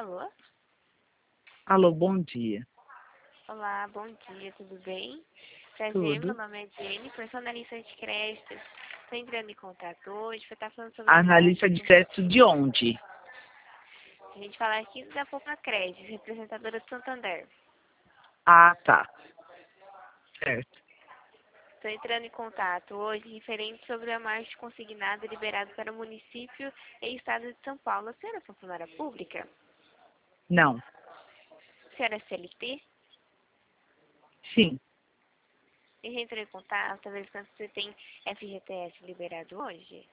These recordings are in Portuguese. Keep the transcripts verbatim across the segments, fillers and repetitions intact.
Alô? Alô, bom dia. Olá, bom dia, tudo bem? Prazer, meu Tudo? nome é Jenny, personalista de créditos. Estou entrando em contato hoje para estar falando sobre a Analista de marketing. crédito de onde? A gente fala aqui da Poupa Crédito, representadora do Santander. Ah, tá. Certo. Estou entrando em contato hoje referente sobre a marketing consignada liberada para o município e estado de São Paulo. A senhora é funcionária pública? Não. A senhora é C L T? Sim. E já entrou em contato, talvez quando você tem F G T S liberado hoje?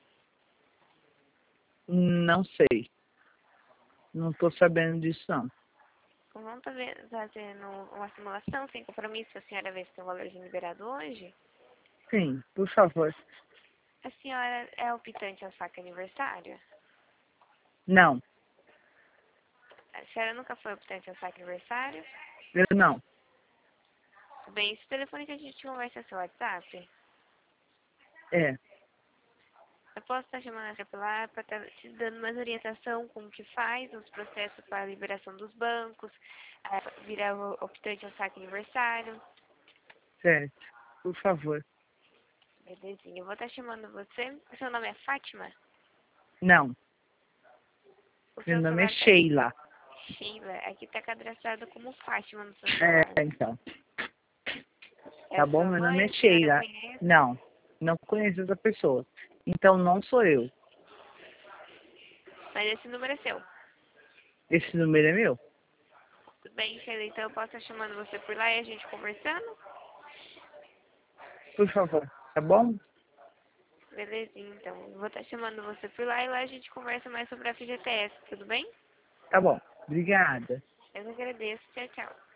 Não sei. Não estou sabendo disso, não. Vamos fazer, fazendo uma simulação sem compromisso, a senhora ver se tem um valorzinho liberado hoje? Sim, por favor. A senhora é optante ao saque aniversário? Não. A senhora nunca foi optante ao saque aniversário? Eu não. Tudo bem, esse telefone que a gente conversa é seu WhatsApp? É. Eu posso estar chamando a senhora por lá para estar te dando mais orientação como que faz os processos para a liberação dos bancos, a virar o optante ao saque aniversário. Certo. Por favor. Belezinha, eu vou estar chamando você. O seu nome é Fátima? Não. O Meu seu nome é celular está... Sheila. Sheila, aqui está cadastrado como Fátima no seu É, celular. então. É Tá a bom? sua Meu nome mãe? é A senhora Sheila. conhece? Não. Não conheço essa pessoa. Então não sou eu. Mas esse número é seu. Esse número é meu? Tudo bem, Sheila? Então eu posso estar chamando você por lá e a gente conversando? Por favor. Tá bom? Belezinha, então. Eu vou estar chamando você por lá e lá a gente conversa mais sobre a F G T S, tudo bem? Tá bom. Obrigada. Eu agradeço. Tchau, tchau.